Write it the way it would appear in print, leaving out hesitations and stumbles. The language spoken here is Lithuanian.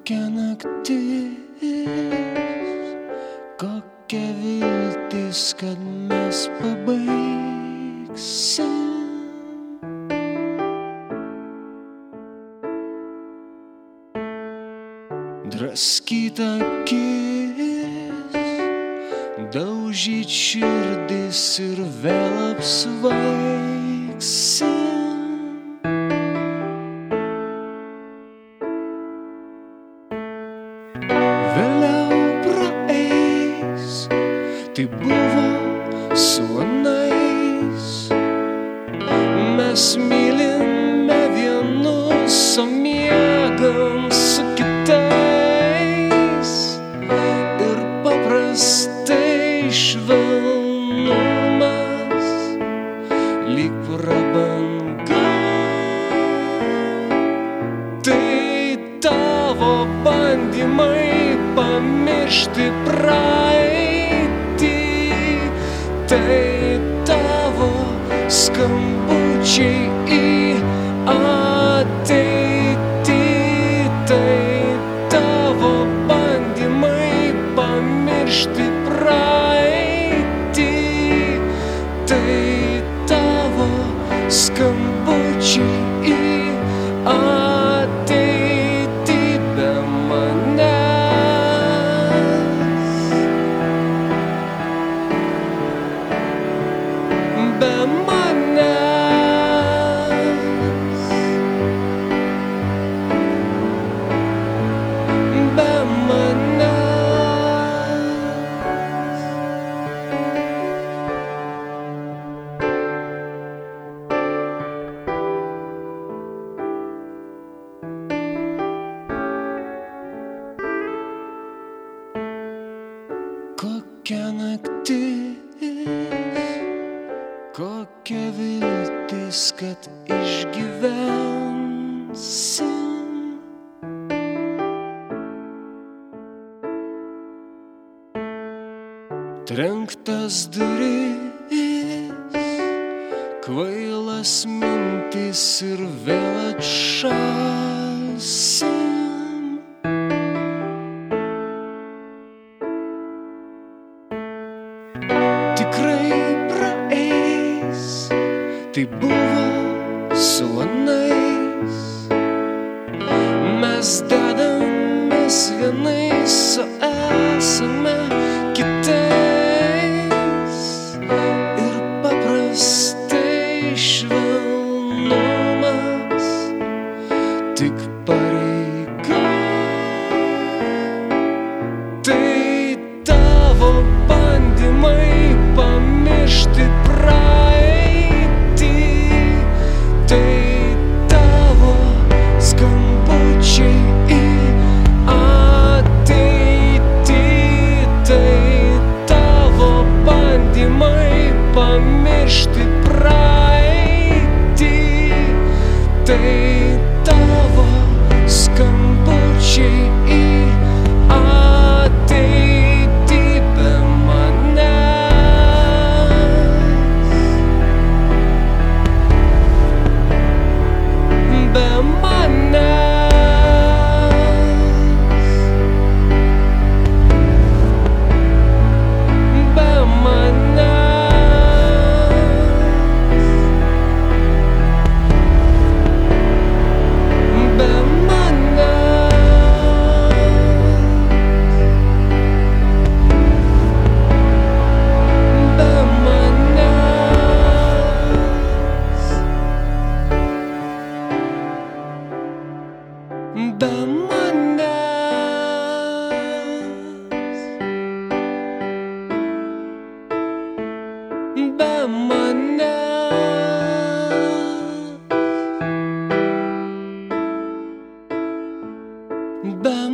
Kokia naktis, kokia viltis, kad mes pabaigsim. Draskyt akis, daužyt širdis ir vėl apsvaigsim. Vėliau praeis, tai buvo su anais. Mes mylime vienus, o miegam su kitais. Ir paprastai švelnumas lyg prabanga. Tai tavo bandymai pamiršti praeitį, tai tavo skambučiai į ateitį, tai tavo bandymai pamiršti praeitį, tai tavo skambučiai į ateitį be manęs, be manęs, be manęs. Kokia naktis, kokia viltis, kad išgyvensim. Trenktas duris, kvailas mintis ir vėl atšalsim. Tikrai praeis, tai buvo su anais. Mes dedamės vienais, o esame kitais. Ir paprastai švelnumas tik pareiga. Tai tavo bandymai pamiršti praeitį, tai tavo skambučiai į ateitį, tai tavo bandymai pamiršti praeitį, tai tavo skambučiai į ateitį be manęs, be manęs, be manęs, be manęs, be